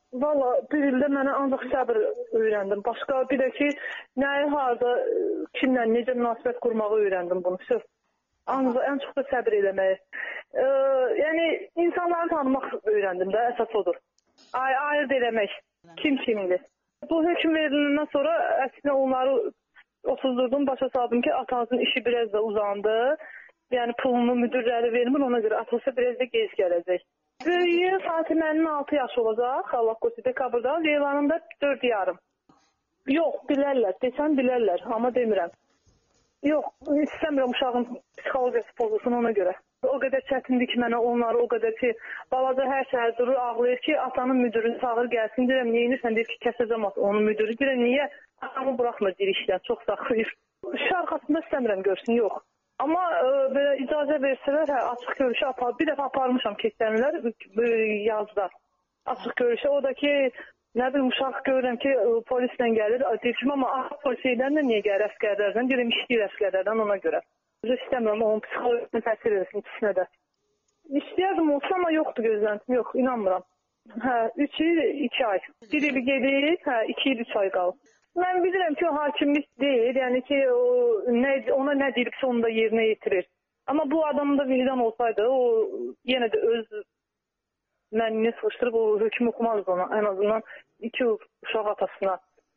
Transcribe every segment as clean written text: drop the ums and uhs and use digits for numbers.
Valla bir ildə mənə ancaq səbir öyrəndim. Başqa bir də ki, nəyi harda, kimlə, necə münasibət qurmağı öyrəndim bunu. Söz. Ancaq ən çox da səbir eləməyi. Yəni, insanları tanımaq öyrəndim də, əsas odur. Ayırt eləmək, kim kimdir. Bu hökm veriləndən sonra əslində onları oturdurdum, başa saldım ki, atasının işi biraz da uzandı. Yəni, pulunu müdürləri vermir, ona görə atası biraz da gec gələcək. Böyüyü Fatimənin 6 yaşı olacaq, Allah qoysa dekabrda, Leylanın da 4 yarım. Yox, bilərlər, desən bilərlər, amma demirəm. Yox, istəmirəm uşağın psixologiyası pozulsun ona görə. O qədər çətindir ki, mənə onları o qədər ki, balaca hər şəhər durur, ağlayır ki, atanın müdürünü çağır gəlsin, deyirəm, neyinirsən, deyir ki, kəsəcəm onun müdürü, deyirəm, niyə atamı buraxmır deyir işdən, çox saxlayır. İş arxasında istəmirəm görsün, yox. Amma belə icazə versələr, hə, açıq görüşə bir dəfə aparmışam keçənlər yazda. Açıq görüşə, o da ki, nə bilim, uşaq görürəm ki, polislə gəlir, deyir ki, amma polisiylərlə niyə gəlir əskərlərdən, deyirəm, işləyir əskərlərdən ona görə. İstəmirəm, onun psixolojisini təsir edirsin ikisine də. İstəyərdim olsa, amma yoxdur gözləntim, yox, inanmıram. Hə, 3 il, 2 ay. 1 il gedir, hə, 2 il, 3 ay qalır. Mən bilirəm ki, o hakimlik deyil, yəni ki, ona nə deyilibsə onu da yerinə yetirir. Amma bu adamın da vicdan olsaydı, o yenə də öz mənini sıxışdırıb, o hökm oxumazdı ona, ən azından 2 uşaq atasına.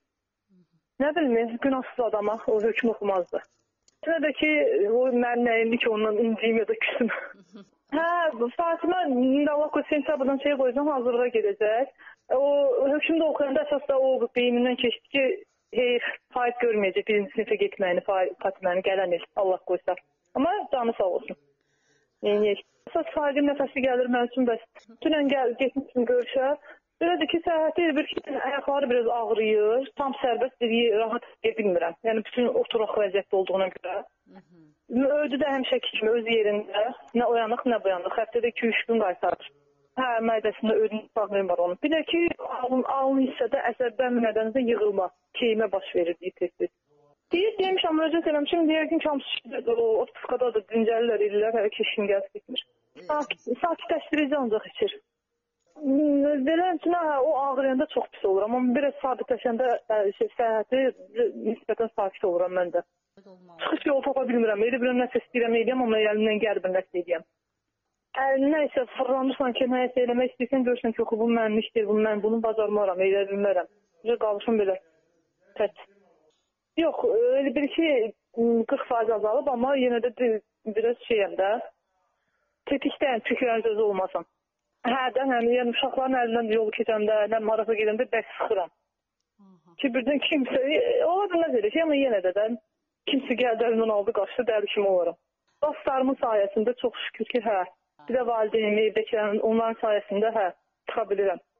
Nə bilim, günahsız adama o hökm oxumazdı. Nə də ki, o mənim nəyimdir ki, ondan inciyim ya da küsüm. Hə, Fatimə, Allah qoy, sentyabrdan şey qoyacaq, hazırlığa gedəcək. O hökmdə oxuyanda əsas da o beynindən keçdi ki, heyf, faiz görməyəcək birinci sinifə getməyini, Fatiməni gələn il, Allah qoysa. Amma canı sağ olsun. Neyiniyək. Əsas faiqin nəfəsi gəlir mən üçün, bəs dünən getmişim görüşə. Belədir ki, səhhəti bir ki, ayaqları biraz ağrıyır, tam sərbəst dediyi rahat bilmirəm. Yəni, bütün oturaq vəziyyətdə olduğuna görə. Ödü də həmişəki kimi öz yerində, nə oyanıq, nə buyanıq. Həftədə 2-3 gün qaytarır. Hə, mədəsində ödünün sağlayım var onun. Bir də ki, alın hissədə əsəbdən nədənsə yığılma, keymə baş verir deyib tez-tez. Demişəm, müraciət eləmişim, deyər ki, kamsızdır, o otpuskadadır, dincəlirlər, edirlər, hələ keşin gəlsə bitmir. Sakitləşdirici ancaq içir. Belə üçün, o ağrıyanda çox pis oluram, amma biraz sabitləşəndə səhhəti nisbətən sakit oluram mən də. Çıxış yolu tapa bilmirəm, elə biləm nəsə istəyirəm, eləyəm, amma əlimdən gəlmir nəsə eləyəm. Nəysə, fırlanırsan ki, nəyəsə eləmək istəyirsən, görürsən ki, bu mənim işdir, mən bunu bacarmaram, elə bilmərəm. Qalışım belə tət. Yox, elə bir ki, 40% azalıb, amma yenə də biraz şeyəm də, tetikdəyəm, tükürən sözü olmasın. Hərdən, yəni uşaqların əlindən yolu keçəndə, nə marafa gedəndə bəs sıxıram. Ki, birdən kimsə, ola bilməz elə şey, amma yenə də kimsə gəldi əlimdən aldı, qaçdı, dəli kimi olaram. Dostlarımın sayəsində çox şükür ki, hə, bir də valideynimi, evdəkilərin, onların sayəsində, hə, çıxa bilirəm.